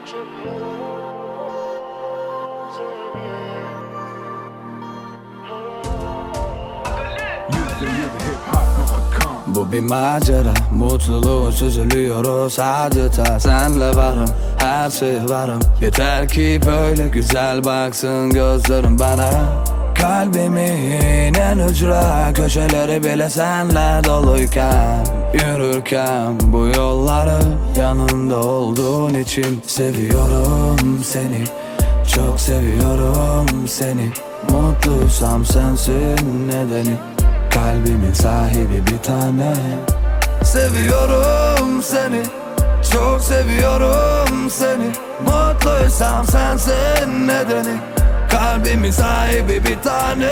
Bu bir macera, mutluluğu süzülüyoruz adeta. Senle varım, her şeye varım. Yeter ki böyle güzel baksın gözlerim bana. Kalbimin en ücra köşeleri bile senle doluyken, yürürken bu yolları yanında olduğun için seviyorum seni, çok seviyorum seni. Mutluysam sensin nedeni, kalbimin sahibi bir tane. Seviyorum seni, çok seviyorum seni. Mutluysam sensin nedeni, kalbimin sahibi bir tane.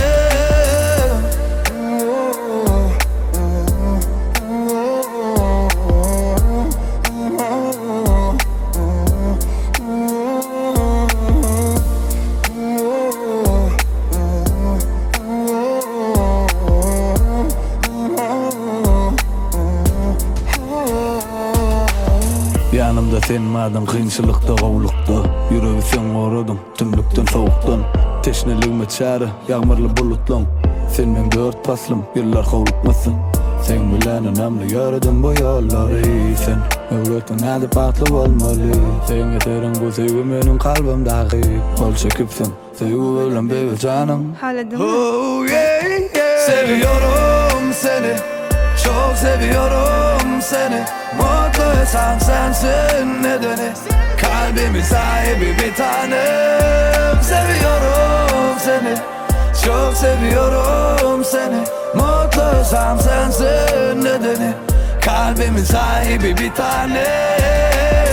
Yanımda sen vardın, kıyınçılıkta, kovlukta. Yüreği sen korudun, tümlükten, soğuktan. Teşneliğime çare, yağmurlu bulutlan. Senin dört paslım, yıllar kovulmasın. Sen bilen önemli gördüm bu yolları. Sen öğretin hadi farklı olmalı. Sen yeterin bu sevgi benim kalbimdaki. Kol çekipsin, sevgi bilen bir canım. Oh yeah, yeah. Seviyorum seni, çok seviyorum seni. Mutluysam sensin nedeni, kalbimin sahibi bir tanem. Seviyorum seni, çok seviyorum seni. Mutluysam sensin nedeni, kalbimin sahibi bir tanem.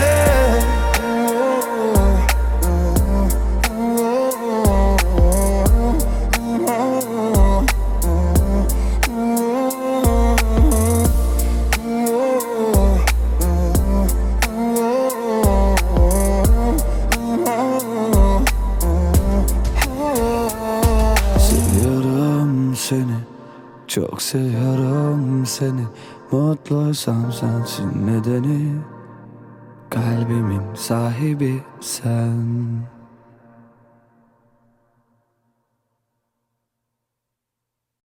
Seni, çok seviyorum seni. Mutluysam sensin nedeni, kalbimin sahibi sen.